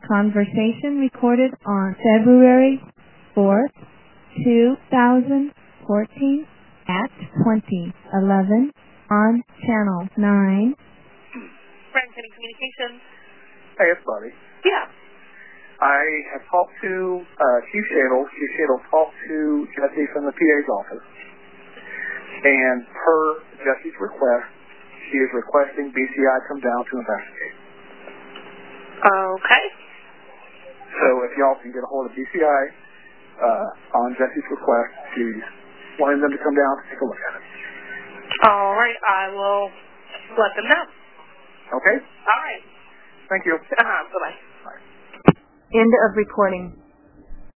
Conversation recorded on February 4th, 2014 at 2011 on Channel 9. Grand Canyon Communications. Hey, it's Buddy. Yeah. I have talked to Chief Shadle. Chief Shadle talked to Jesse from the PA's office. And per Jesse's request, she is requesting BCI come down to investigate. Okay. So if y'all can get a hold of BCI on Jesse's request, she's wanting them to come down to take a look at it. All right. I will let them know. Okay? All right. Thank you. Bye-bye. End of recording.